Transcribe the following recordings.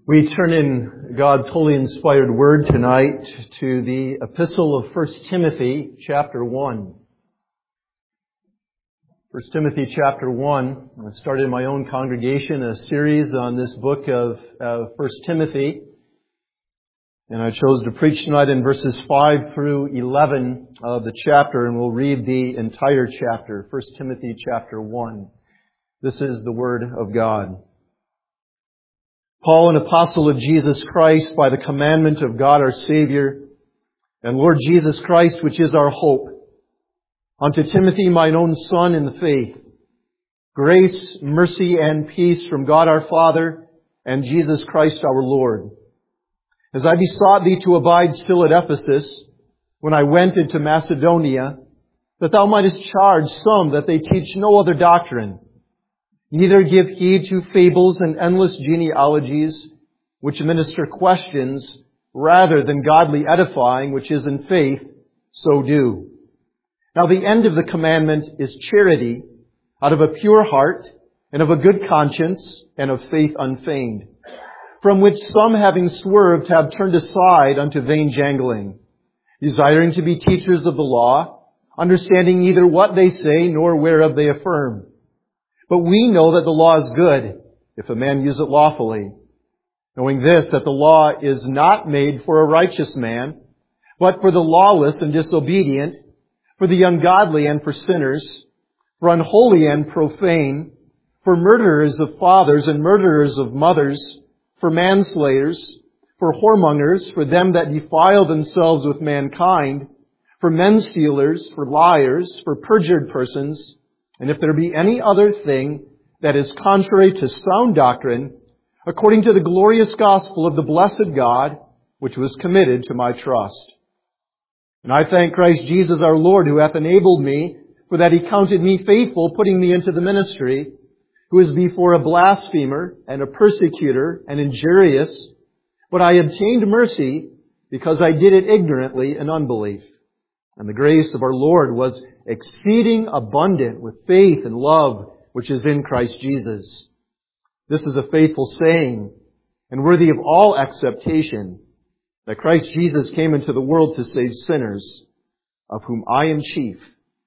We turn in God's holy inspired word tonight to the epistle of 1 Timothy chapter 1. 1 Timothy chapter 1. I've started in my own congregation a series on this book of 1 Timothy. And I chose to preach tonight in verses 5 through 11 of the chapter, and we'll read the entire chapter, 1 Timothy chapter 1. This is the word of God. Paul, an apostle of Jesus Christ, by the commandment of God our Savior, and Lord Jesus Christ, which is our hope, unto Timothy, mine own son in the faith, grace, mercy, and peace from God our Father and Jesus Christ our Lord. As I besought thee to abide still at Ephesus, when I went into Macedonia, that thou mightest charge some that they teach no other doctrine, neither give heed to fables and endless genealogies, which minister questions, rather than godly edifying, which is in faith, so do. Now the end of the commandment is charity, out of a pure heart, and of a good conscience, and of faith unfeigned, from which some, having swerved, have turned aside unto vain jangling, desiring to be teachers of the law, understanding neither what they say, nor whereof they affirm. But we know that the law is good, if a man use it lawfully, knowing this, that the law is not made for a righteous man, but for the lawless and disobedient, for the ungodly and for sinners, for unholy and profane, for murderers of fathers and murderers of mothers, for manslayers, for whoremongers, for them that defile themselves with mankind, for men stealers, for liars, for perjured persons, and if there be any other thing that is contrary to sound doctrine, according to the glorious gospel of the blessed God, which was committed to my trust. And I thank Christ Jesus our Lord, who hath enabled me, for that he counted me faithful, putting me into the ministry, who is before a blasphemer and a persecutor and injurious, but I obtained mercy because I did it ignorantly in unbelief. And the grace of our Lord was exceeding abundant with faith and love, which is in Christ Jesus. This is a faithful saying, and worthy of all acceptation, that Christ Jesus came into the world to save sinners, of whom I am chief.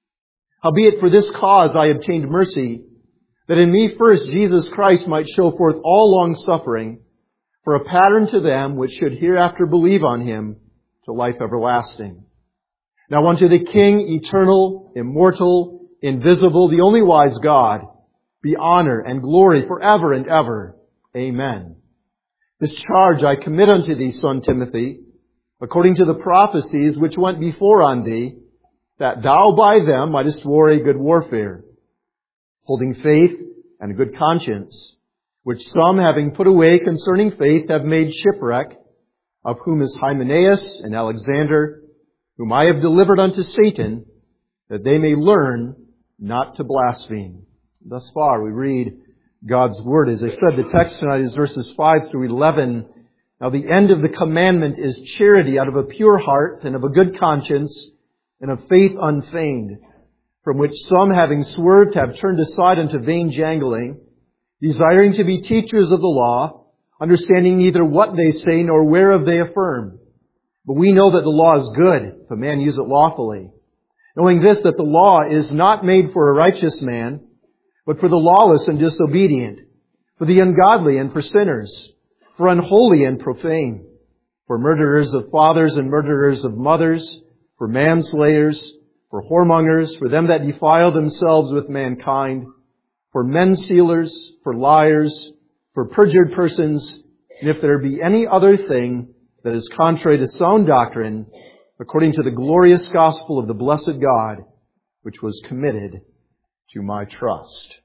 Howbeit for this cause I obtained mercy, that in me first Jesus Christ might show forth all long suffering, for a pattern to them which should hereafter believe on him to life everlasting. Now unto the King, eternal, immortal, invisible, the only wise God, be honor and glory forever and ever. Amen. This charge I commit unto thee, son Timothy, according to the prophecies which went before on thee, that thou by them mightest war a good warfare, holding faith and a good conscience, which some, having put away concerning faith, have made shipwreck, of whom is Hymenaeus and Alexander, whom I have delivered unto Satan, that they may learn not to blaspheme. Thus far we read God's Word. As I said, the text tonight is verses 5 through 11. Now the end of the commandment is charity, out of a pure heart and of a good conscience and of faith unfeigned, from which some, having swerved, have turned aside unto vain jangling, desiring to be teachers of the law, understanding neither what they say nor whereof they affirm. But we know that the law is good, if a man use it lawfully. Knowing this, that the law is not made for a righteous man, but for the lawless and disobedient, for the ungodly and for sinners, for unholy and profane, for murderers of fathers and murderers of mothers, for manslayers, for whoremongers, for them that defile themselves with mankind, for men stealers, for liars, for perjured persons, and if there be any other thing that is contrary to sound doctrine, according to the glorious gospel of the blessed God, which was committed to my trust.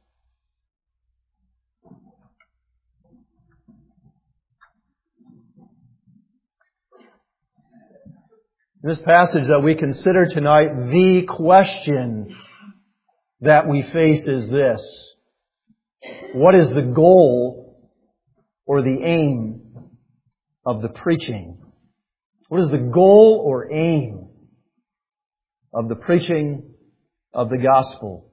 In this passage that we consider tonight, the question that we face is this: what is the goal or the aim of the preaching? What is the goal or aim of the preaching of the gospel?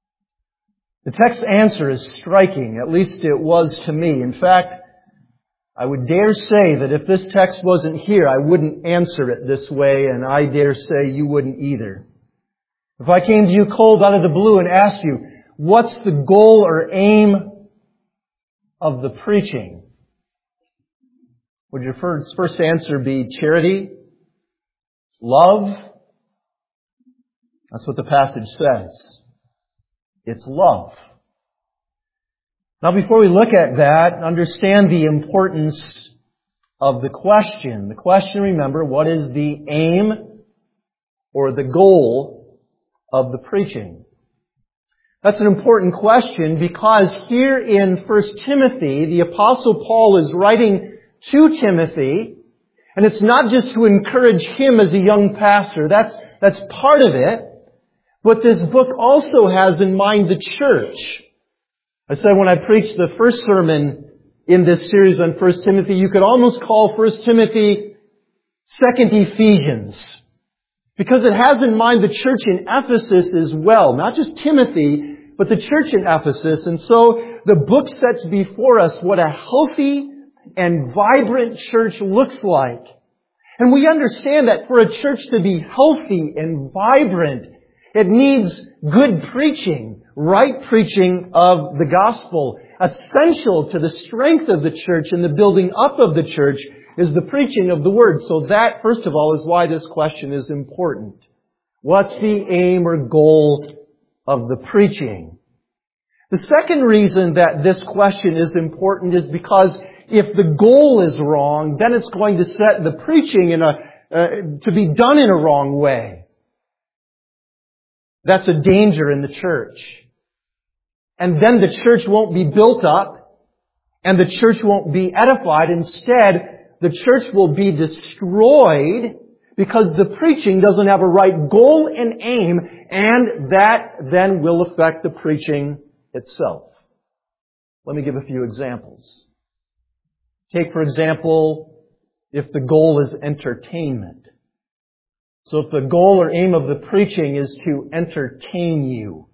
The text's answer is striking, at least it was to me. In fact, I would dare say that if this text wasn't here, I wouldn't answer it this way, and I dare say you wouldn't either. If I came to you cold out of the blue and asked you, what's the goal or aim of the preaching? Would your first answer be charity? Love? That's what the passage says. It's love. Now before we look at that, understand the importance of the question. The question, remember, what is the aim or the goal of the preaching? That's an important question because here in 1 Timothy, the Apostle Paul is writing to Timothy, and it's not just to encourage him as a young pastor. That's part of it. But this book also has in mind the church. I said when I preached the first sermon in this series on 1 Timothy, you could almost call 1 Timothy 2nd Ephesians. Because it has in mind the church in Ephesus as well. Not just Timothy, but the church in Ephesus. And so the book sets before us what a healthy and vibrant church looks like. And we understand that for a church to be healthy and vibrant, it needs good preaching, right preaching of the gospel. Essential to the strength of the church and the building up of the church is the preaching of the Word. So that, first of all, is why this question is important. What's the aim or goal of the preaching? The second reason that this question is important is because if the goal is wrong, then it's going to set the preaching to be done in a wrong way. That's a danger in the church. And then the church won't be built up, and the church won't be edified. Instead, the church will be destroyed because the preaching doesn't have a right goal and aim, and that then will affect the preaching itself. Let me give a few examples. Take, for example, if the goal is entertainment. So if the goal or aim of the preaching is to entertain you,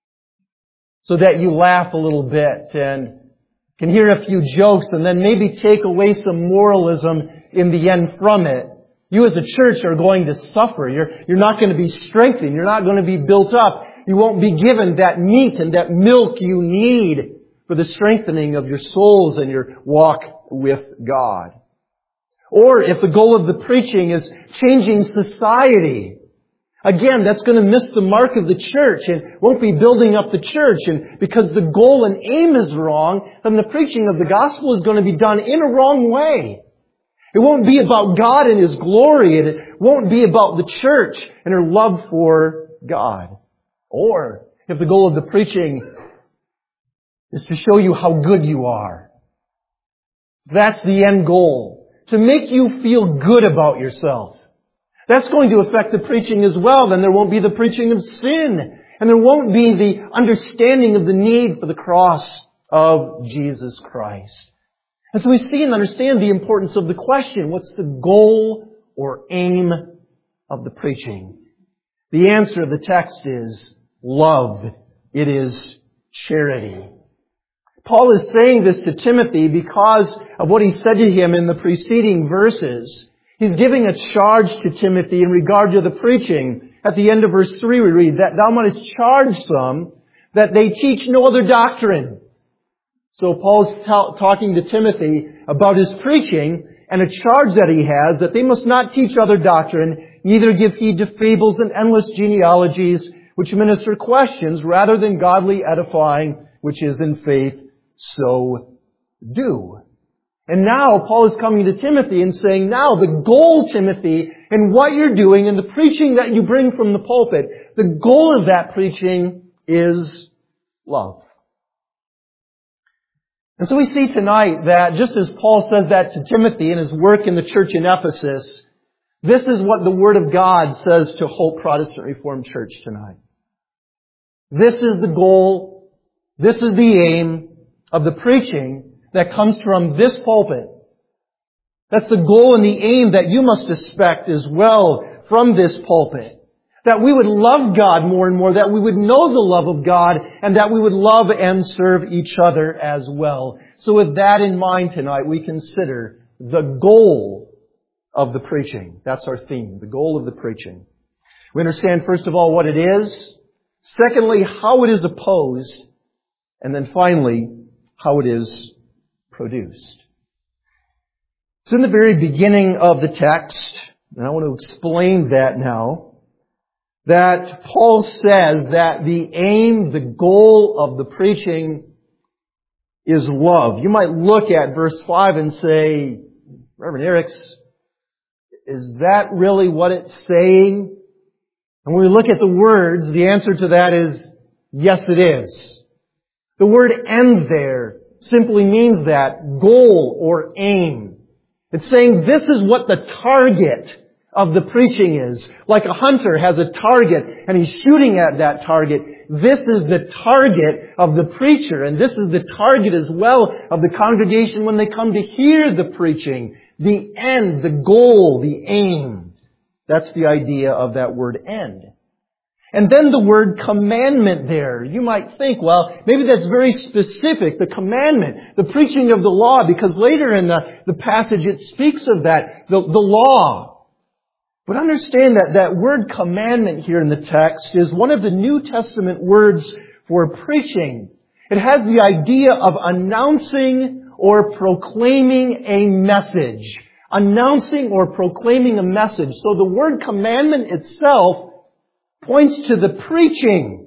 so that you laugh a little bit and can hear a few jokes and then maybe take away some moralism in the end from it, you as a church are going to suffer. You're not going to be strengthened. You're not going to be built up. You won't be given that meat and that milk you need for the strengthening of your souls and your walk with God. Or if the goal of the preaching is changing society, again, that's going to miss the mark of the church and won't be building up the church. And because the goal and aim is wrong, then the preaching of the gospel is going to be done in a wrong way. It won't be about God and His glory, and it won't be about the church and her love for God. Or if the goal of the preaching is to show you how good you are, that's the end goal. To make you feel good about yourself. That's going to affect the preaching as well. Then there won't be the preaching of sin. And there won't be the understanding of the need for the cross of Jesus Christ. And so we see and understand the importance of the question. What's the goal or aim of the preaching? The answer of the text is love. It is charity. Paul is saying this to Timothy because of what he said to him in the preceding verses. He's giving a charge to Timothy in regard to the preaching. At the end of verse 3 we read that thou mightest charge them that they teach no other doctrine. So Paul's talking to Timothy about his preaching and a charge that he has that they must not teach other doctrine, neither give heed to fables and endless genealogies which minister questions rather than godly edifying which is in faith. So do. And now Paul is coming to Timothy and saying, now the goal, Timothy, in what you're doing and the preaching that you bring from the pulpit, the goal of that preaching is love. And so we see tonight that just as Paul says that to Timothy in his work in the church in Ephesus, this is what the Word of God says to Hope Protestant Reformed Church tonight. This is the goal, this is the aim of the preaching that comes from this pulpit. That's the goal and the aim that you must expect as well from this pulpit. That we would love God more and more, that we would know the love of God, and that we would love and serve each other as well. So with that in mind tonight, we consider the goal of the preaching. That's our theme, the goal of the preaching. We understand, first of all, what it is. Secondly, how it is opposed. And then finally, how it is produced. So in the very beginning of the text, and I want to explain that now, that Paul says that the aim, the goal of the preaching is love. You might look at verse 5 and say, Reverend Eriks, is that really what it's saying? And when we look at the words, the answer to that is, yes it is. The word end there simply means that, goal or aim. It's saying this is what the target of the preaching is. Like a hunter has a target and he's shooting at that target. This is the target of the preacher, and this is the target as well of the congregation when they come to hear the preaching. The end, the goal, the aim. That's the idea of that word end. And then the word commandment there. You might think, well, maybe that's very specific, the commandment, the preaching of the law, because later in the passage it speaks of that, the law. But understand that that word commandment here in the text is one of the New Testament words for preaching. It has the idea of announcing or proclaiming a message. Announcing or proclaiming a message. So the word commandment itself points to the preaching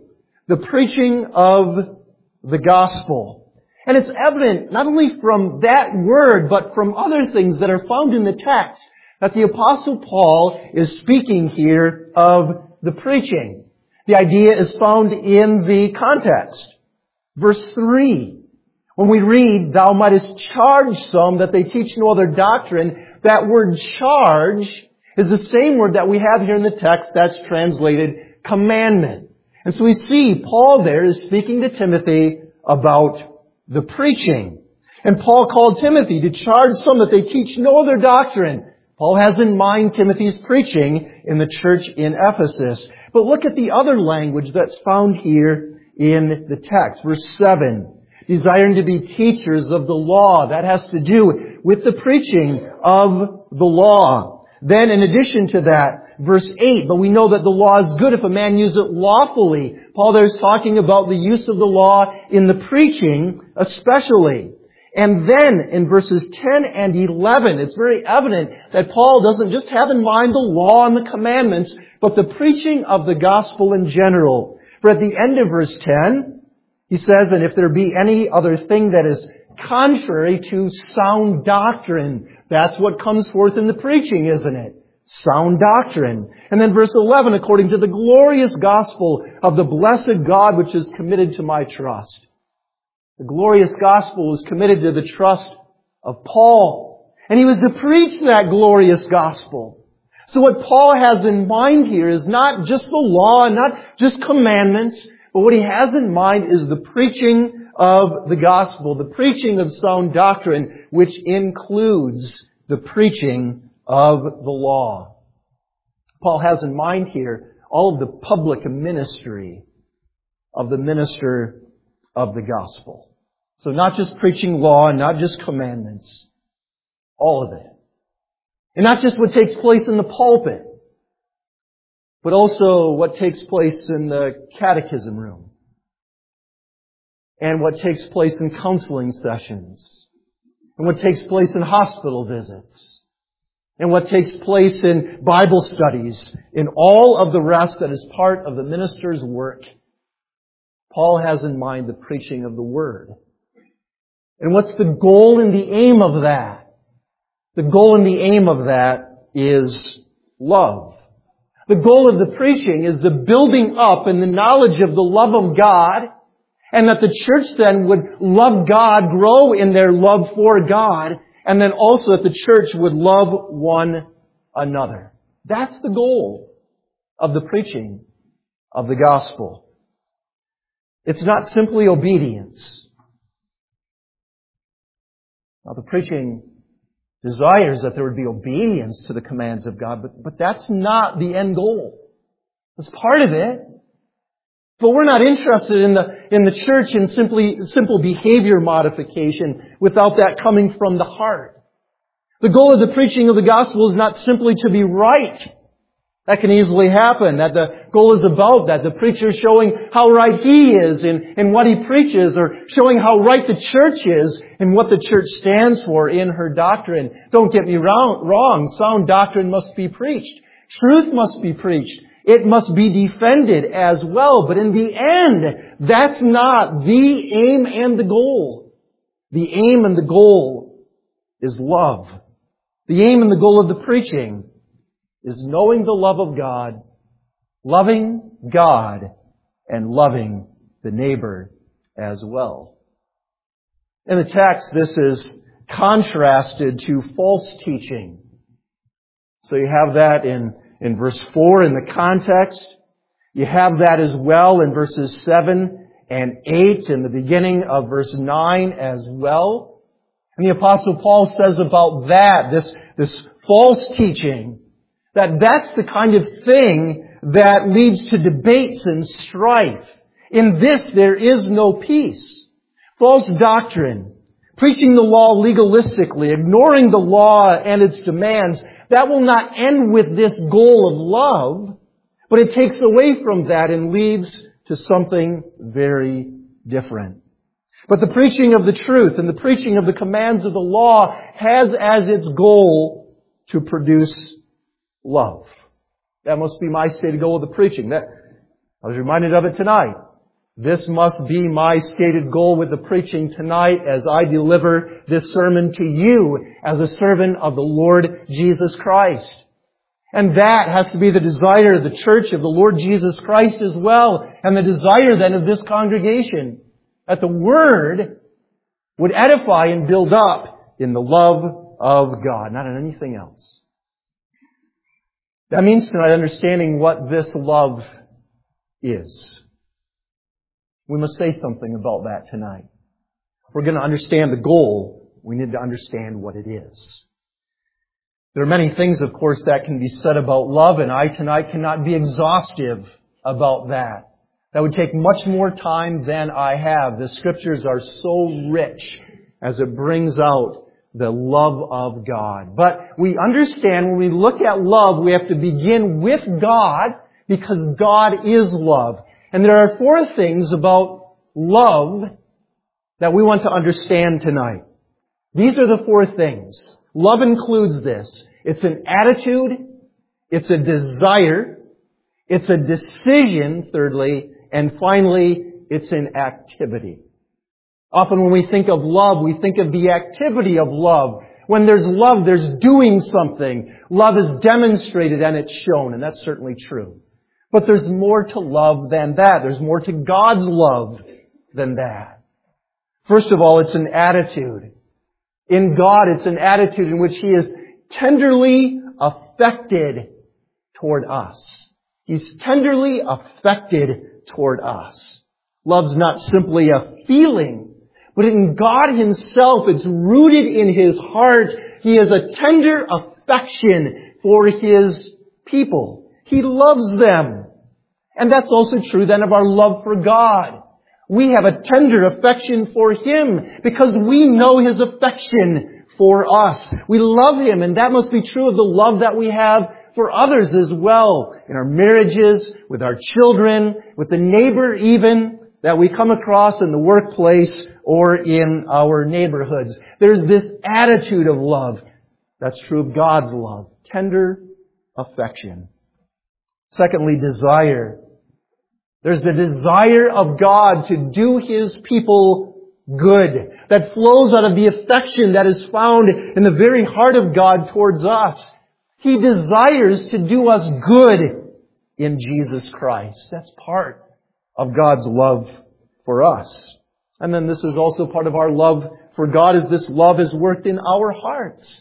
of the gospel. And it's evident not only from that word, but from other things that are found in the text, that the Apostle Paul is speaking here of the preaching. The idea is found in the context. Verse 3, when we read, "Thou mightest charge some that they teach no other doctrine," that word charge is the same word that we have here in the text that's translated commandment. And so we see Paul there is speaking to Timothy about the preaching. And Paul called Timothy to charge some that they teach no other doctrine. Paul has in mind Timothy's preaching in the church in Ephesus. But look at the other language that's found here in the text. Verse 7, desiring to be teachers of the law. That has to do with the preaching of the law. Then in addition to that, verse 8, but we know that the law is good if a man use it lawfully. Paul there is talking about the use of the law in the preaching especially. And then in verses 10 and 11, it's very evident that Paul doesn't just have in mind the law and the commandments, but the preaching of the gospel in general. For at the end of verse 10, he says, and if there be any other thing that is contrary to sound doctrine, that's what comes forth in the preaching, isn't it? Sound doctrine. And then verse 11, according to the glorious gospel of the blessed God which is committed to my trust. The glorious gospel was committed to the trust of Paul. And he was to preach that glorious gospel. So what Paul has in mind here is not just the law and not just commandments, but what he has in mind is the preaching of the gospel, the preaching of sound doctrine, which includes the preaching of the law. Paul has in mind here all of the public ministry of the minister of the gospel. So not just preaching law and not just commandments, all of it. And not just what takes place in the pulpit, but also what takes place in the catechism room, and what takes place in counseling sessions, and what takes place in hospital visits, and what takes place in Bible studies, in all of the rest that is part of the minister's work. Paul has in mind the preaching of the Word. And what's the goal and the aim of that? The goal and the aim of that is love. The goal of the preaching is the building up and the knowledge of the love of God, and that the church then would love God, grow in their love for God, and then also that the church would love one another. That's the goal of the preaching of the gospel. It's not simply obedience. Now, the preaching desires that there would be obedience to the commands of God, but that's not the end goal. That's part of it. But we're not interested in the church in simple behavior modification without that coming from the heart. The goal of the preaching of the gospel is not simply to be right. That can easily happen, that the goal is about that. The preacher is showing how right he is in what he preaches, or showing how right the church is in what the church stands for in her doctrine. Don't get me wrong. Sound doctrine must be preached. Truth must be preached. It must be defended as well. But in the end, that's not the aim and the goal. The aim and the goal is love. The aim and the goal of the preaching is knowing the love of God, loving God, and loving the neighbor as well. In the text, this is contrasted to false teaching. So you have that in verse 4 in the context. You have that as well in verses 7 and 8 in the beginning of verse 9 as well. And the Apostle Paul says about that, this false teaching, that's the kind of thing that leads to debates and strife. In this there is no peace. False doctrine, preaching the law legalistically, ignoring the law and its demands, that will not end with this goal of love, but it takes away from that and leads to something very different. But the preaching of the truth and the preaching of the commands of the law has as its goal to produce love. That must be my stated goal of the preaching. I was reminded of it tonight. This must be my stated goal with the preaching tonight as I deliver this sermon to you as a servant of the Lord Jesus Christ. And that has to be the desire of the church of the Lord Jesus Christ as well, and the desire then of this congregation, that the Word would edify and build up in the love of God, not in anything else. That means tonight understanding what this love is. We must say something about that tonight. If we're going to understand the goal, we need to understand what it is. There are many things, of course, that can be said about love, and I tonight cannot be exhaustive about that. That would take much more time than I have. The Scriptures are so rich as it brings out the love of God. But we understand when we look at love, we have to begin with God, because God is love. And there are 4 things about love that we want to understand tonight. These are the 4 things. Love includes this. It's an attitude, it's a desire, it's a decision, thirdly, and finally, it's an activity. Often when we think of love, we think of the activity of love. When there's love, there's doing something. Love is demonstrated and it's shown, and that's certainly true. But there's more to love than that. There's more to God's love than that. First of all, it's an attitude. In God, it's an attitude in which He is tenderly affected toward us. He's tenderly affected toward us. Love's not simply a feeling, but in God Himself, it's rooted in His heart. He has a tender affection for His people. He loves them. And that's also true then of our love for God. We have a tender affection for Him because we know His affection for us. We love Him, and that must be true of the love that we have for others as well. In our marriages, with our children, with the neighbor even that we come across in the workplace or in our neighborhoods. There's this attitude of love. That's true of God's love. Tender affection. Secondly, desire. There's the desire of God to do His people good. That flows out of the affection that is found in the very heart of God towards us. He desires to do us good in Jesus Christ. That's part of God's love for us. And then this is also part of our love for God, as this love is worked in our hearts.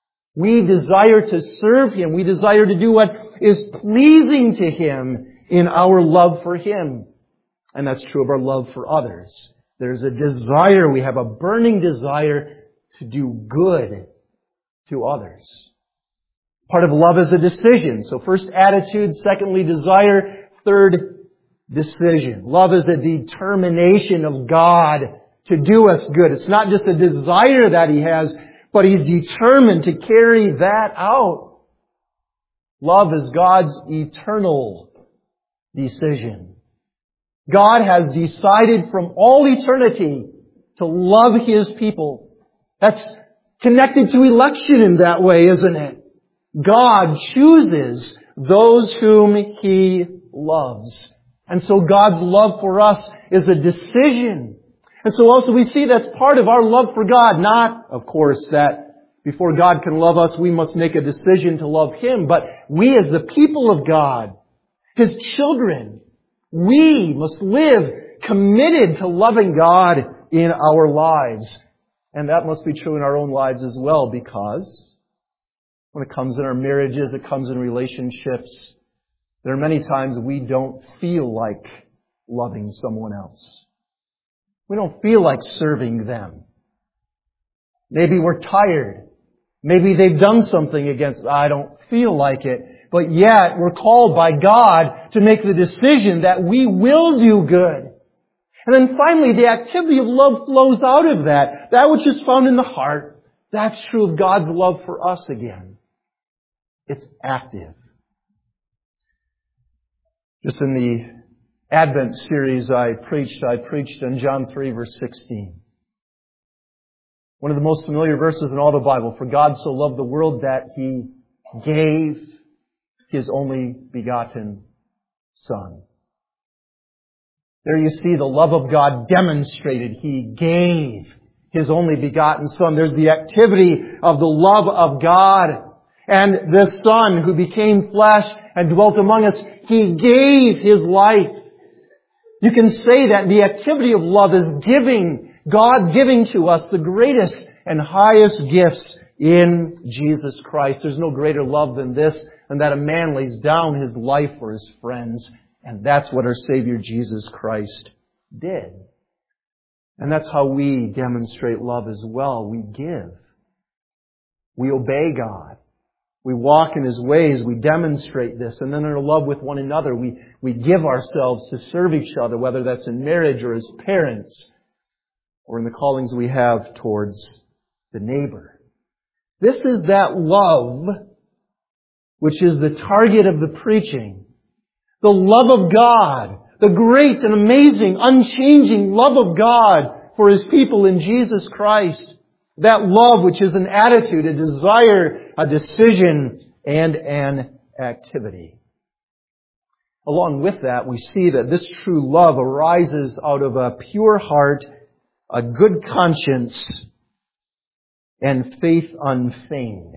We desire to serve Him. We desire to do what is pleasing to Him in our love for Him. And that's true of our love for others. There's a desire, we have a burning desire to do good to others. Part of love is a decision. So first attitude, secondly desire, third decision. Love is a determination of God to do us good. It's not just a desire that He has, but He's determined to carry that out. Love is God's eternal decision. God has decided from all eternity to love His people. That's connected to election in that way, isn't it? God chooses those whom He loves. And so God's love for us is a decision. And so also we see that's part of our love for God. Not, of course, that before God can love us, we must make a decision to love Him. But we as the people of God, His children, we must live committed to loving God in our lives. And that must be true in our own lives as well, because when it comes in our marriages, it comes in relationships, there are many times we don't feel like loving someone else. We don't feel like serving them. Maybe we're tired. Maybe they've done something against us. I don't feel like it. But yet we're called by God to make the decision that we will do good. And then finally, the activity of love flows out of that. That which is found in the heart, that's true of God's love for us again. It's active. Just in the Advent series I preached on John 3 verse 16. One of the most familiar verses in all the Bible. For God so loved the world that He gave His only begotten Son. There you see the love of God demonstrated. He gave His only begotten Son. There's the activity of the love of God. And the Son who became flesh and dwelt among us, He gave His life. You can say that the activity of love is giving, God giving to us the greatest and highest gifts in Jesus Christ. There's no greater love than this, and that a man lays down his life for his friends. And that's what our Savior Jesus Christ did. And that's how we demonstrate love as well. We give. We obey God. We walk in His ways. We demonstrate this. And then in our love with one another, we give ourselves to serve each other, whether that's in marriage or as parents or in the callings we have towards the neighbor. This is that love which is the target of the preaching. The love of God. The great and amazing, unchanging love of God for His people in Jesus Christ. That love which is an attitude, a desire, a decision, and an activity. Along with that, we see that this true love arises out of a pure heart, a good conscience, and faith unfeigned.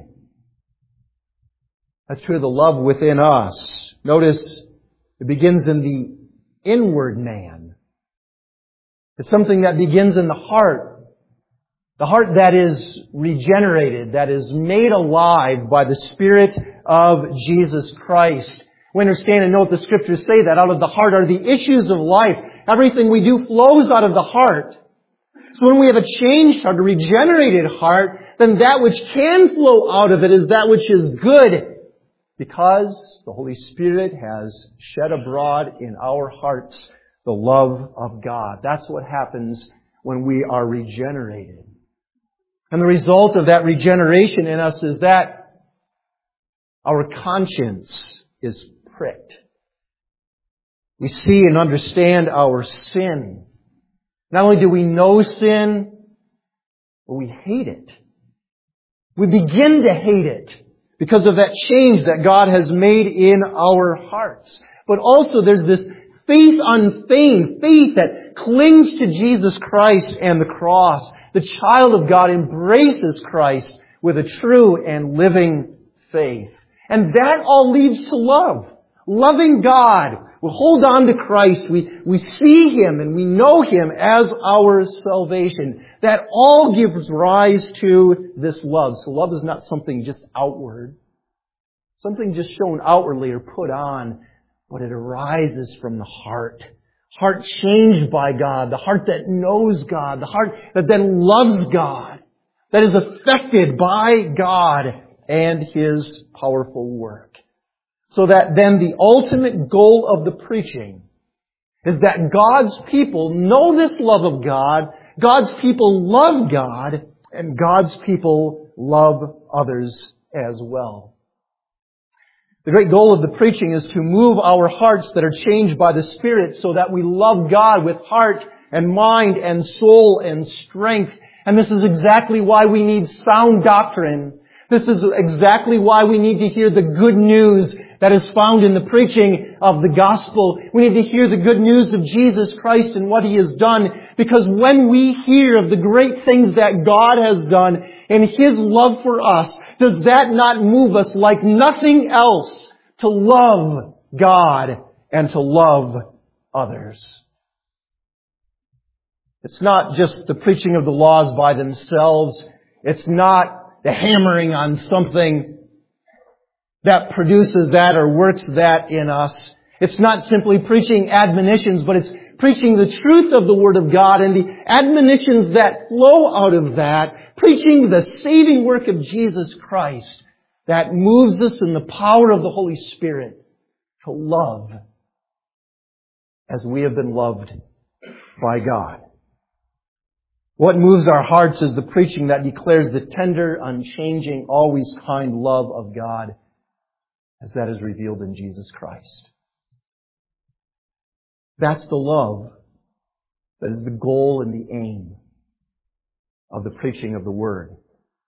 That's true of the love within us. Notice it begins in the inward man. It's something that begins in the heart. The heart that is regenerated, that is made alive by the Spirit of Jesus Christ. We understand and know what the Scriptures say, that out of the heart are the issues of life. Everything we do flows out of the heart. So when we have a changed heart, a regenerated heart, then that which can flow out of it is that which is good, because the Holy Spirit has shed abroad in our hearts the love of God. That's what happens when we are regenerated. And the result of that regeneration in us is that our conscience is pricked. We see and understand our sin. Not only do we know sin, but we hate it. We begin to hate it because of that change that God has made in our hearts. But also there's this faith unfeigned, faith that clings to Jesus Christ and the cross. The child of God embraces Christ with a true and living faith. And that all leads to love. Loving God. We hold on to Christ. We see Him and we know Him as our salvation. That all gives rise to this love. So love is not something just outward. Something just shown outwardly or put on. But it arises from the heart. Heart changed by God. The heart that knows God. The heart that then loves God. That is affected by God and His powerful work. So that then the ultimate goal of the preaching is that God's people know this love of God, God's people love God, and God's people love others as well. The great goal of the preaching is to move our hearts that are changed by the Spirit so that we love God with heart and mind and soul and strength. And this is exactly why we need sound doctrine. This is exactly why we need to hear the good news that is found in the preaching of the gospel. We need to hear the good news of Jesus Christ and what He has done. Because when we hear of the great things that God has done and His love for us, does that not move us like nothing else to love God and to love others? It's not just the preaching of the laws by themselves. It's not the hammering on something that produces that or works that in us. It's not simply preaching admonitions, but it's preaching the truth of the Word of God and the admonitions that flow out of that, preaching the saving work of Jesus Christ that moves us in the power of the Holy Spirit to love as we have been loved by God. What moves our hearts is the preaching that declares the tender, unchanging, always kind love of God as that is revealed in Jesus Christ. That's the love that is the goal and the aim of the preaching of the Word.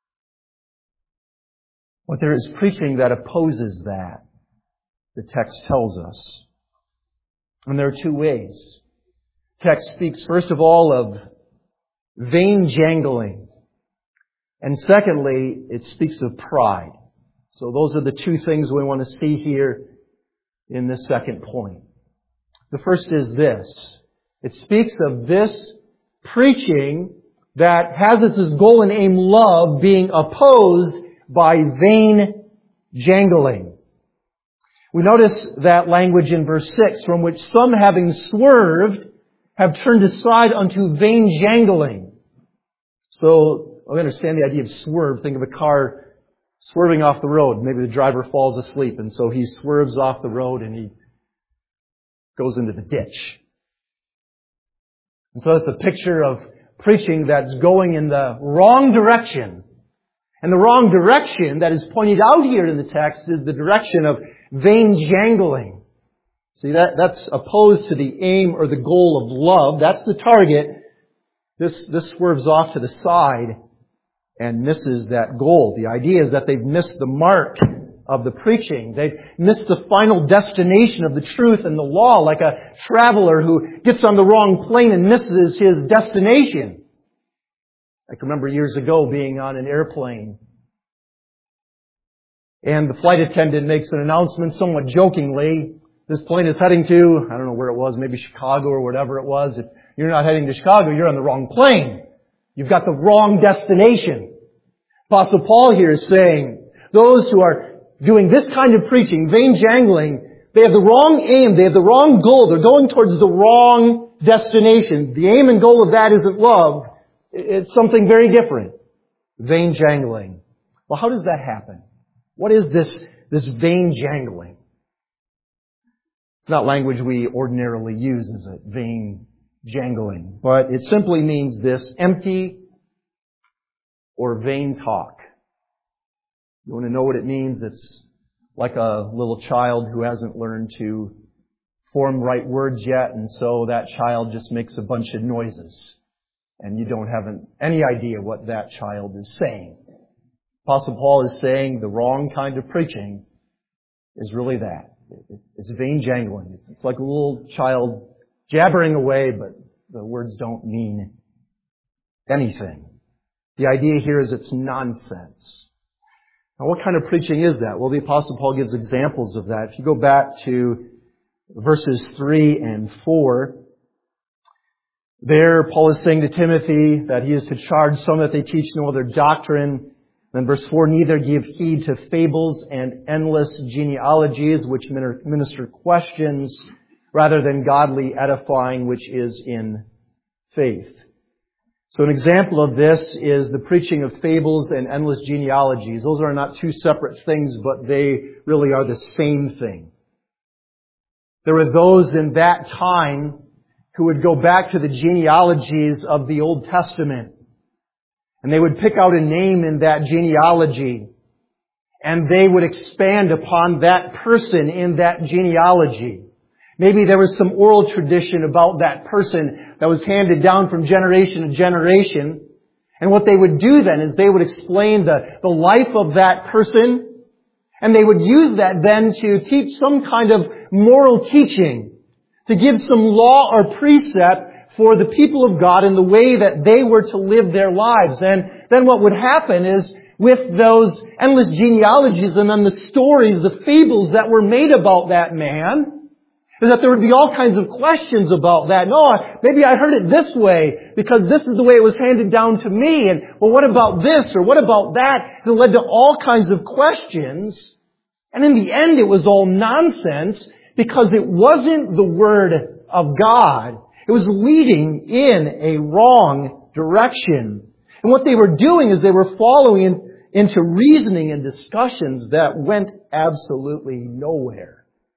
But there is preaching that opposes that, the text tells us. And there are two ways. The text speaks first of all of vain jangling. And secondly, it speaks of pride. So those are the two things we want to see here in this second point. The first is this. It speaks of this preaching that has as its goal and aim love being opposed by vain jangling. We notice that language in verse 6, from which some having swerved have turned aside unto vain jangling. So, I understand the idea of swerve. Think of a car swerving off the road. Maybe the driver falls asleep, and so he swerves off the road and he goes into the ditch. And so it's a picture of preaching that's going in the wrong direction. And the wrong direction that is pointed out here in the text is the direction of vain jangling. See, that's opposed to the aim or the goal of love. That's the target. This swerves off to the side and misses that goal. The idea is that they've missed the mark of the preaching. They've missed the final destination of the truth and the law, like a traveler who gets on the wrong plane and misses his destination. I can remember years ago being on an airplane, and the flight attendant makes an announcement somewhat jokingly. This plane is heading to, I don't know where it was, maybe Chicago or whatever it was. If you're not heading to Chicago, you're on the wrong plane. You've got the wrong destination. Apostle Paul here is saying, those who are doing this kind of preaching, vain jangling, they have the wrong aim, they have the wrong goal, they're going towards the wrong destination. The aim and goal of that isn't love. It's something very different. Vain jangling. Well, how does that happen? What is this vain jangling? It's not language we ordinarily use, is it? Vain jangling. But it simply means this: empty or vain talk. You want to know what it means? It's like a little child who hasn't learned to form right words yet, and so that child just makes a bunch of noises, and you don't have any idea what that child is saying. Apostle Paul is saying the wrong kind of preaching is really that. It's vain jangling. It's like a little child jabbering away, but the words don't mean anything. The idea here is it's nonsense. Now, what kind of preaching is that? Well, the Apostle Paul gives examples of that. If you go back to verses 3 and 4, there Paul is saying to Timothy that he is to charge some that they teach no other doctrine. Then verse 4, neither give heed to fables and endless genealogies which minister questions rather than godly edifying which is in faith. So an example of this is the preaching of fables and endless genealogies. Those are not two separate things, but they really are the same thing. There were those in that time who would go back to the genealogies of the Old Testament. And they would pick out a name in that genealogy. And they would expand upon that person in that genealogy. Maybe there was some oral tradition about that person that was handed down from generation to generation. And what they would do then is they would explain the life of that person. And they would use that then to teach some kind of moral teaching. To give some law or precept for the people of God in the way that they were to live their lives. And then what would happen is with those endless genealogies and then the stories, the fables that were made about that man, is that there would be all kinds of questions about that. No, maybe I heard it this way because this is the way it was handed down to me. And, well, what about this or what about that? It led to all kinds of questions. And in the end, it was all nonsense because it wasn't the Word of God. It was leading in a wrong direction. And what they were doing is they were following into reasoning and discussions that went absolutely nowhere.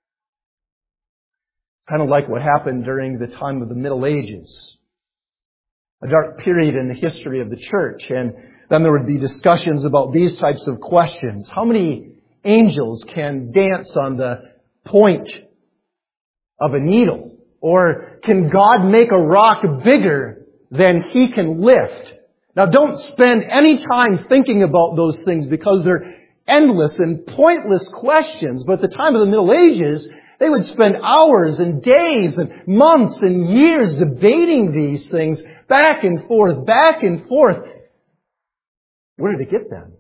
Kind of like what happened during the time of the Middle Ages. A dark period in the history of the church. And then there would be discussions about these types of questions. How many angels can dance on the point of a needle? Or can God make a rock bigger than He can lift? Now don't spend any time thinking about those things because they're endless and pointless questions. But at the time of the Middle Ages, they would spend hours and days and months and years debating these things back and forth, back and forth. Where did it get them?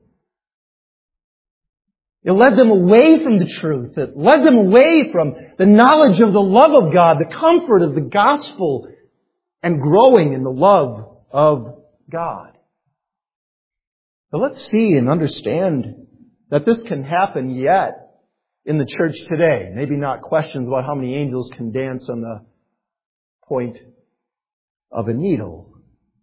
It led them away from the truth. It led them away from the knowledge of the love of God, the comfort of the gospel, and growing in the love of God. But let's see and understand that this can happen yet in the church today. Maybe not questions about how many angels can dance on the point of a needle.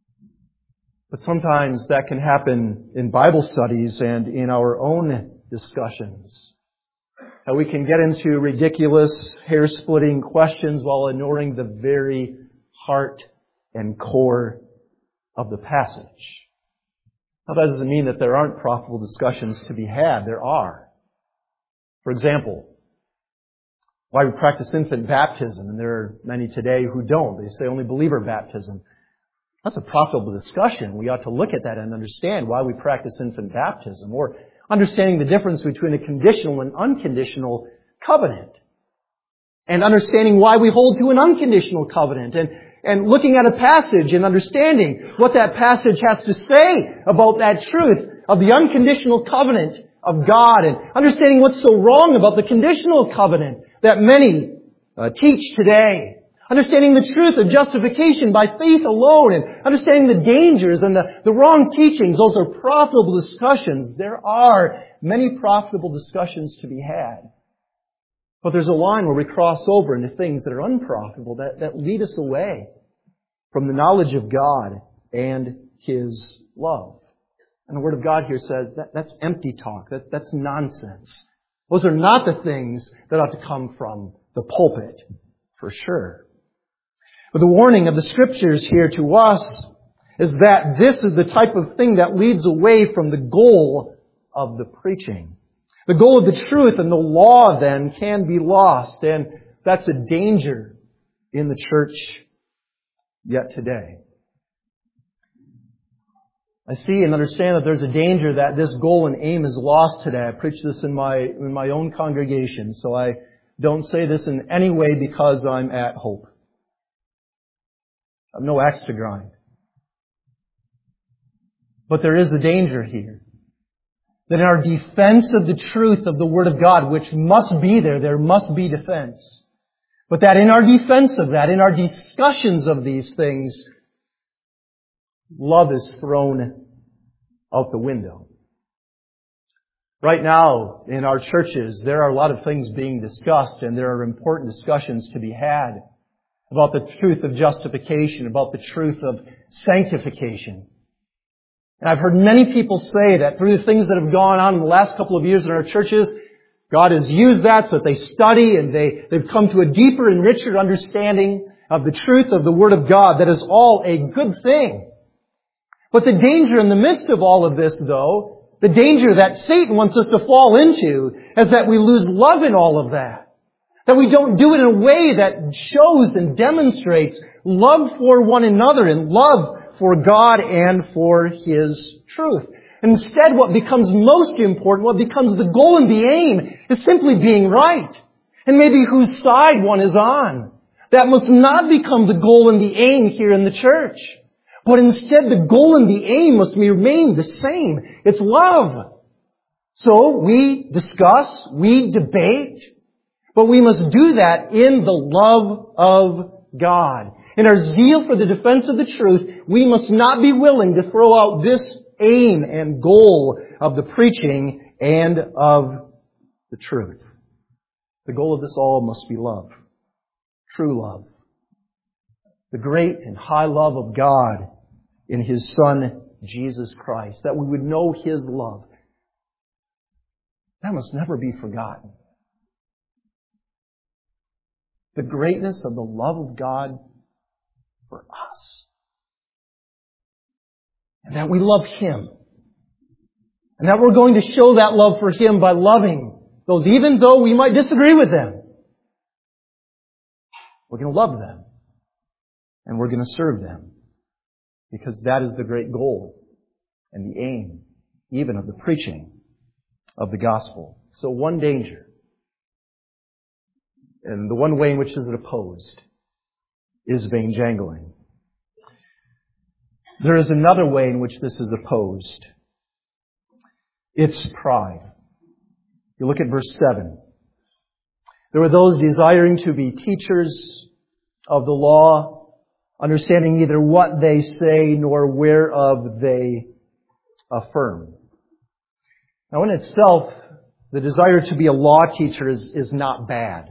But sometimes that can happen in Bible studies and in our own discussions. How we can get into ridiculous, hair-splitting questions while ignoring the very heart and core of the passage. Now that doesn't mean that there aren't profitable discussions to be had. There are. For example, why we practice infant baptism, and there are many today who don't. They say only believer baptism. That's a profitable discussion. We ought to look at that and understand why we practice infant baptism, or understanding the difference between a conditional and unconditional covenant, and understanding why we hold to an unconditional covenant, and looking at a passage and understanding what that passage has to say about that truth of the unconditional covenant of God, and understanding what's so wrong about the conditional covenant that many teach today. Understanding the truth of justification by faith alone, and understanding the dangers and the wrong teachings. Those are profitable discussions. There are many profitable discussions to be had. But there's a line where we cross over into things that are unprofitable, that lead us away from the knowledge of God and His love. And the Word of God here says that's empty talk. That's nonsense. Those are not the things that ought to come from the pulpit, for sure. But the warning of the Scriptures here to us is that this is the type of thing that leads away from the goal of the preaching. The goal of the truth and the law then can be lost, and that's a danger in the church yet today. I see and understand that there's a danger that this goal and aim is lost today. I preach this in my own congregation, so I don't say this in any way because I'm at Hope. I have no axe to grind. But there is a danger here. That in our defense of the truth of the Word of God, which must be there must be defense. But that in our defense of that, in our discussions of these things, love is thrown out the window. Right now, in our churches, there are a lot of things being discussed, and there are important discussions to be had. about the truth of justification, about the truth of sanctification. And I've heard many people say that through the things that have gone on in the last couple of years in our churches, God has used that so that they study and they've come to a deeper and richer understanding of the truth of the Word of God. That is all a good thing. But the danger in the midst of all of this, though, the danger that Satan wants us to fall into, is that we lose love in all of that. That we don't do it in a way that shows and demonstrates love for one another and love for God and for His truth. Instead, what becomes most important, what becomes the goal and the aim, is simply being right. And maybe whose side one is on. That must not become the goal and the aim here in the church. But instead, the goal and the aim must remain the same. It's love. So we discuss, we debate, but we must do that in the love of God. In our zeal for the defense of the truth, we must not be willing to throw out this aim and goal of the preaching and of the truth. The goal of this all must be love. True love. The great and high love of God in His Son, Jesus Christ. That we would know His love. That must never be forgotten. The greatness of the love of God for us. And that we love Him. And that we're going to show that love for Him by loving those, even though we might disagree with them. We're going to love them. And we're going to serve them. Because that is the great goal and the aim, even of the preaching of the gospel. So one danger, and the one way in which is it opposed, is vain jangling. There is another way in which this is opposed. It's pride. You look at verse 7. There were those desiring to be teachers of the law, understanding neither what they say nor whereof they affirm. Now in itself, the desire to be a law teacher is not bad.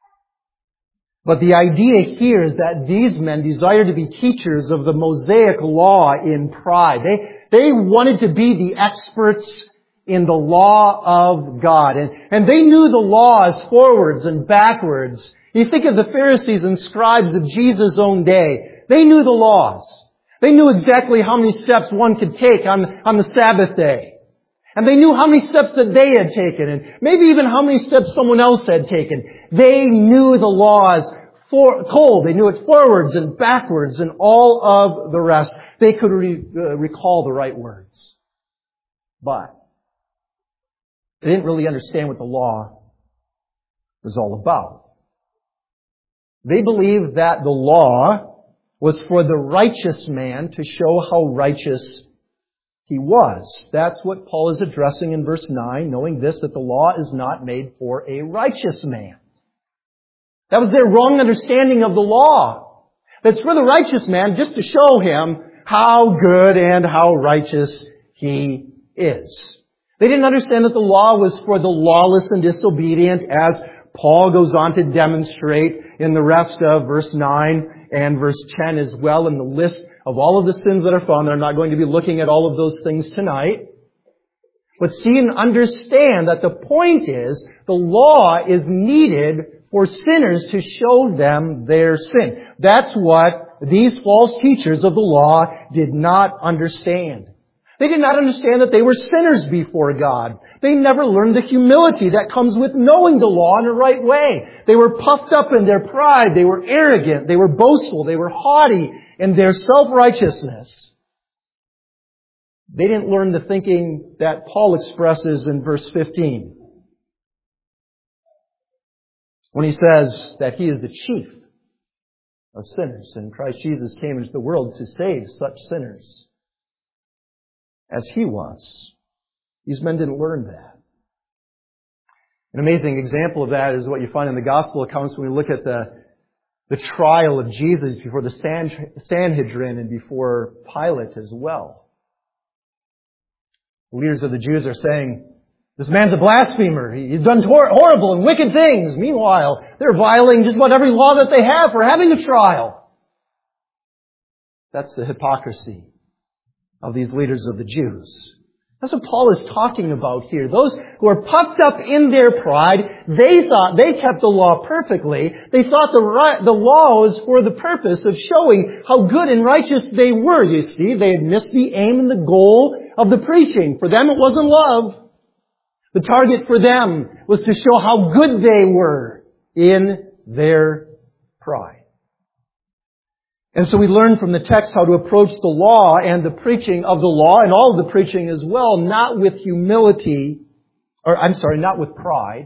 But the idea here is that these men desired to be teachers of the Mosaic law in pride. They wanted to be the experts in the law of God. And they knew the laws forwards and backwards. You think of the Pharisees and scribes of Jesus' own day. They knew the laws. They knew exactly how many steps one could take on the Sabbath day. And they knew how many steps that they had taken, and maybe even how many steps someone else had taken. They knew the laws cold. They knew it forwards and backwards and all of the rest. They could recall the right words. But they didn't really understand what the law was all about. They believed that the law was for the righteous man to show how righteous he was. That's what Paul is addressing in verse 9, knowing this, that the law is not made for a righteous man. That was their wrong understanding of the law. That's for the righteous man just to show him how good and how righteous he is. They didn't understand that the law was for the lawless and disobedient, as Paul goes on to demonstrate in the rest of verse 9 and verse 10 as well, in the list of all of the sins that are found. I'm not going to be looking at all of those things tonight. But see and understand that the point is, the law is needed for sinners to show them their sin. That's what these false teachers of the law did not understand. They did not understand that they were sinners before God. They never learned the humility that comes with knowing the law in the right way. They were puffed up in their pride. They were arrogant. They were boastful. They were haughty in their self-righteousness. They didn't learn the thinking that Paul expresses in verse 15, when he says that he is the chief of sinners, and Christ Jesus came into the world to save such sinners as he was. These men didn't learn that. An amazing example of that is what you find in the gospel accounts when we look at the trial of Jesus before the Sanhedrin and before Pilate as well. The leaders of the Jews are saying, This man's a blasphemer. He's done horrible and wicked things. Meanwhile, they're violating just about every law that they have for having a trial. That's the hypocrisy of these leaders of the Jews. That's what Paul is talking about here. Those who are puffed up in their pride, they thought they kept the law perfectly. They thought the law was for the purpose of showing how good and righteous they were. You see, they had missed the aim and the goal of the preaching. For them, it wasn't love. The target for them was to show how good they were in their pride. And so we learn from the text how to approach the law and the preaching of the law and all of the preaching as well, not with not with pride,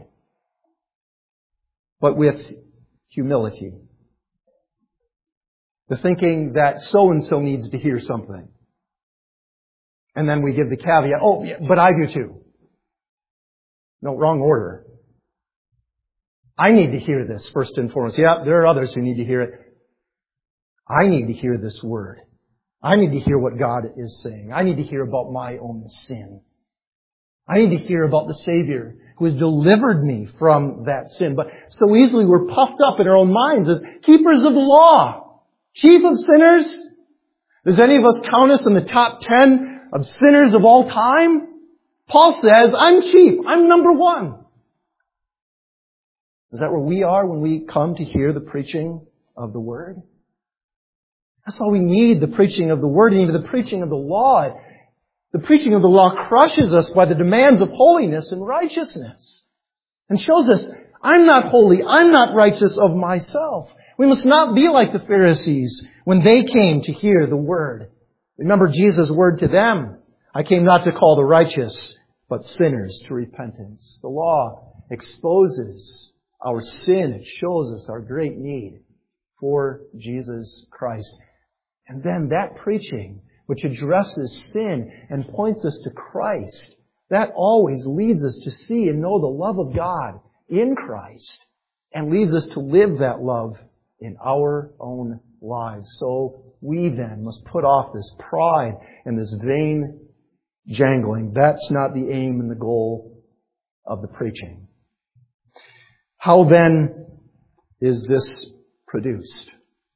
but with humility. The thinking that so-and-so needs to hear something. And then we give the caveat, oh, yeah, but I do too. No, wrong order. I need to hear this first and foremost. Yeah, there are others who need to hear it. I need to hear this word. I need to hear what God is saying. I need to hear about my own sin. I need to hear about the Savior who has delivered me from that sin. But so easily we're puffed up in our own minds as keepers of the law. Chief of sinners. Does any of us count us in the top 10 of sinners of all time? Paul says, I'm chief. I'm number one. Is that where we are when we come to hear the preaching of the Word? That's all we need, the preaching of the Word and even the preaching of the law. The preaching of the law crushes us by the demands of holiness and righteousness and shows us, I'm not holy, I'm not righteous of myself. We must not be like the Pharisees when they came to hear the Word. Remember Jesus' word to them, I came not to call the righteous, but sinners to repentance. The law exposes our sin. It shows us our great need for Jesus Christ. And then that preaching, which addresses sin and points us to Christ, that always leads us to see and know the love of God in Christ and leads us to live that love in our own lives. So we then must put off this pride and this vain jangling. That's not the aim and the goal of the preaching. How then is this produced?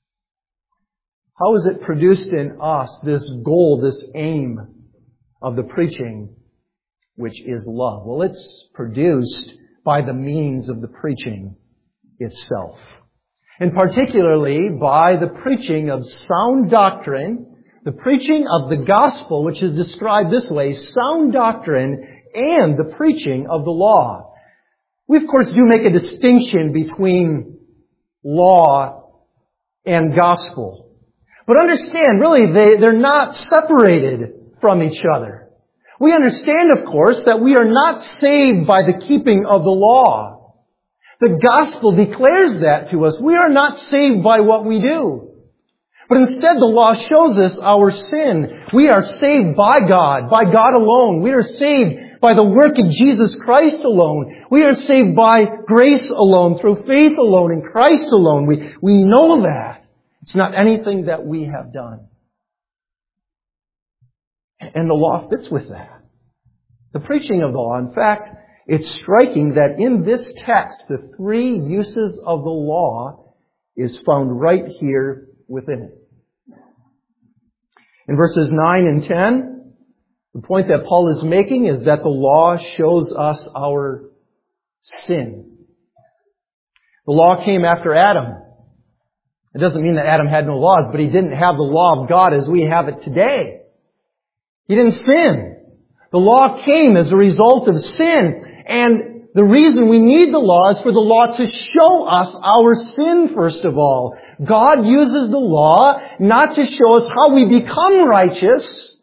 How is it produced in us, this goal, this aim of the preaching, which is love? Well, it's produced by the means of the preaching itself. And particularly by the preaching of sound doctrine, the preaching of the gospel, which is described this way, sound doctrine and the preaching of the law. We, of course, do make a distinction between law and gospel. But understand, really, they're not separated from each other. We understand, of course, that we are not saved by the keeping of the law. The gospel declares that to us. We are not saved by what we do. But instead, the law shows us our sin. We are saved by God alone. We are saved by the work of Jesus Christ alone. We are saved by grace alone, through faith alone, in Christ alone. We know that. It's not anything that we have done. And the law fits with that. The preaching of the law, in fact, it's striking that in this text, the three uses of the law is found right here within it. In verses 9 and 10, the point that Paul is making is that the law shows us our sin. The law came after Adam. It doesn't mean that Adam had no laws, but he didn't have the law of God as we have it today. He didn't sin. The law came as a result of sin. And the reason we need the law is for the law to show us our sin, first of all. God uses the law not to show us how we become righteous,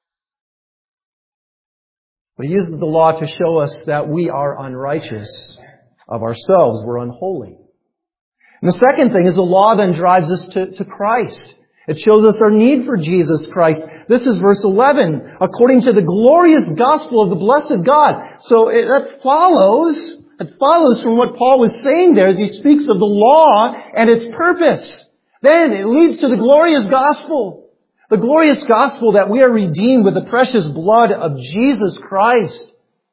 but He uses the law to show us that we are unrighteous of ourselves. We're unholy. And the second thing is the law then drives us to Christ. It shows us our need for Jesus Christ. This is verse 11. According to the glorious gospel of the blessed God. So it follows from what Paul was saying there as he speaks of the law and its purpose. Then it leads to the glorious gospel. The glorious gospel that we are redeemed with the precious blood of Jesus Christ.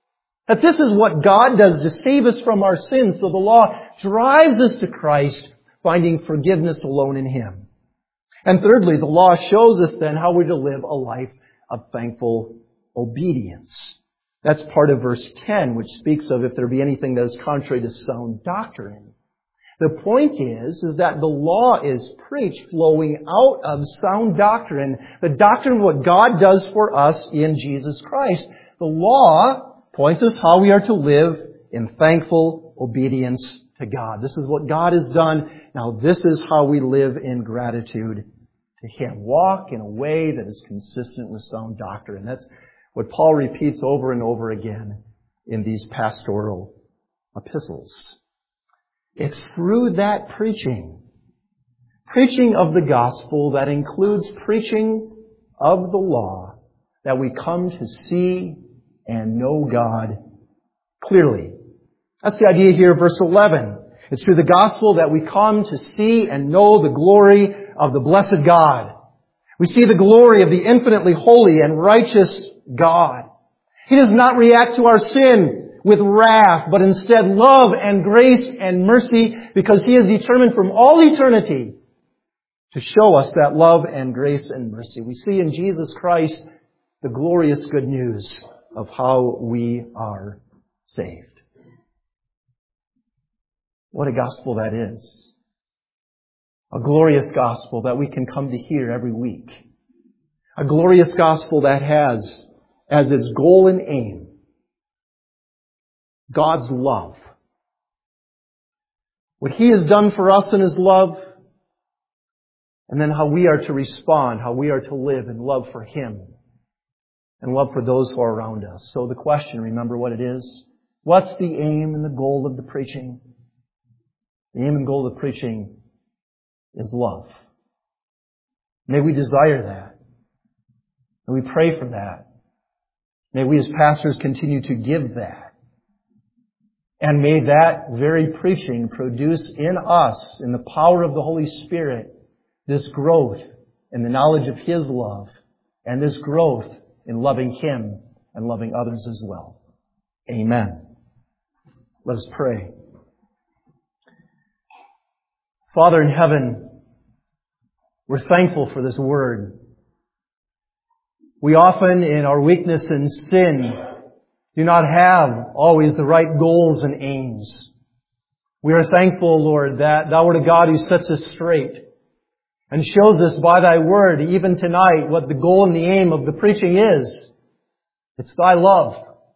That this is what God does to save us from our sins. So the law drives us to Christ, finding forgiveness alone in Him. And thirdly, the law shows us then how we're to live a life of thankful obedience. That's part of verse 10, which speaks of if there be anything that is contrary to sound doctrine. The point is that the law is preached flowing out of sound doctrine, the doctrine of what God does for us in Jesus Christ. The law points us how we are to live in thankful obedience to God. This is what God has done. Now this is how we live in gratitude to Him. Walk in a way that is consistent with sound doctrine. That's what Paul repeats over and over again in these pastoral epistles. It's through that preaching of the gospel that includes preaching of the law, that we come to see and know God clearly. That's the idea here of verse 11. It's through the gospel that we come to see and know the glory of the blessed God. We see the glory of the infinitely holy and righteous God. He does not react to our sin with wrath, but instead love and grace and mercy, because He is determined from all eternity to show us that love and grace and mercy. We see in Jesus Christ the glorious good news of how we are saved. What a gospel that is. A glorious gospel that we can come to hear every week. A glorious gospel that has as its goal and aim God's love. What He has done for us in His love, and then how we are to respond, how we are to live in love for Him and love for those who are around us. So the question, remember what it is? What's the aim and the goal of the preaching? The aim and goal of the preaching is love. May we desire that. May we pray for that. May we as pastors continue to give that. And may that very preaching produce in us, in the power of the Holy Spirit, this growth in the knowledge of His love and this growth in loving Him and loving others as well. Amen. Let us pray. Father in heaven, we're thankful for this Word. We often, in our weakness and sin, do not have always the right goals and aims. We are thankful, Lord, that Thou art a God who sets us straight and shows us by Thy Word, even tonight, what the goal and the aim of the preaching is. It's Thy love.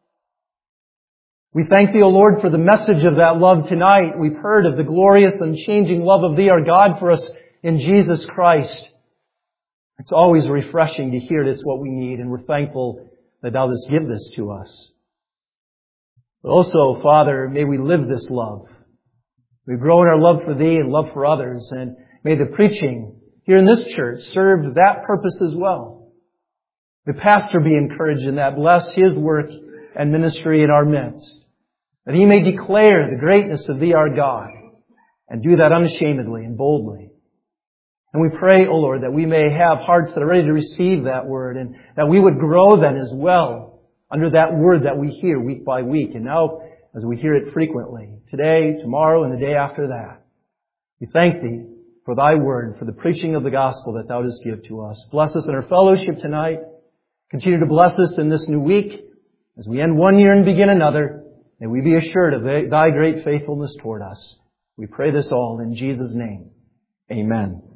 We thank Thee, O Lord, for the message of that love tonight. We've heard of the glorious and changing love of Thee, our God, for us in Jesus Christ. It's always refreshing to hear it's what we need, and we're thankful that Thou dost give this to us. But also, Father, may we live this love. We grow in our love for Thee and love for others, and may the preaching here in this church serve that purpose as well. The pastor be encouraged in that. Bless his work and ministry in our midst, that he may declare the greatness of Thee, our God, and do that unashamedly and boldly. And we pray, O Lord, that we may have hearts that are ready to receive that Word, and that we would grow then as well under that Word that we hear week by week. And now, as we hear it frequently, today, tomorrow, and the day after that, we thank Thee for Thy Word, for the preaching of the gospel that Thou dost give to us. Bless us in our fellowship tonight. Continue to bless us in this new week. As we end one year and begin another, may we be assured of Thy great faithfulness toward us. We pray this all in Jesus' name. Amen.